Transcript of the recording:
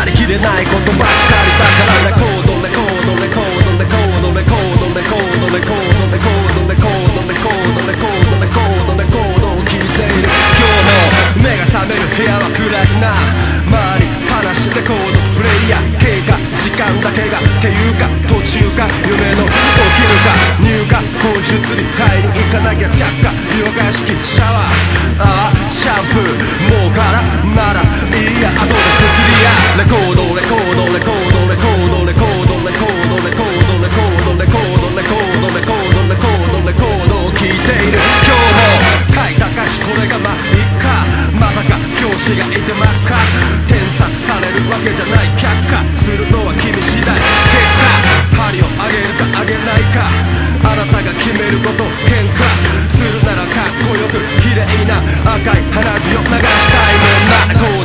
やりきれないことばっかりだからレコードレコードレコードレコードレコードレコードレコードレコードレコードレコードレコードレコードレコードを聴いている。今日も目が覚める部屋は暗いな。周り話レコードプレイヤー経過時間だけがっていうか途中か夢の起きるか入荷口述に買いに行かなきゃ着火湯沸かし器シャワーシャンプーもうからならいいや後で薬やレコードレコードレコードレコードレコードレコードレコードレコードレコードレコードレコードレコードレコードを聴いている。今日も書いた歌詞これがまあいっか。まさか教師がいてまっか。添削されるわけじゃない却下するのは君次第。結果針を上げるか上げないかあなたが決めること喧嘩するならかっこよく綺麗な赤い鼻血を流したいもんな。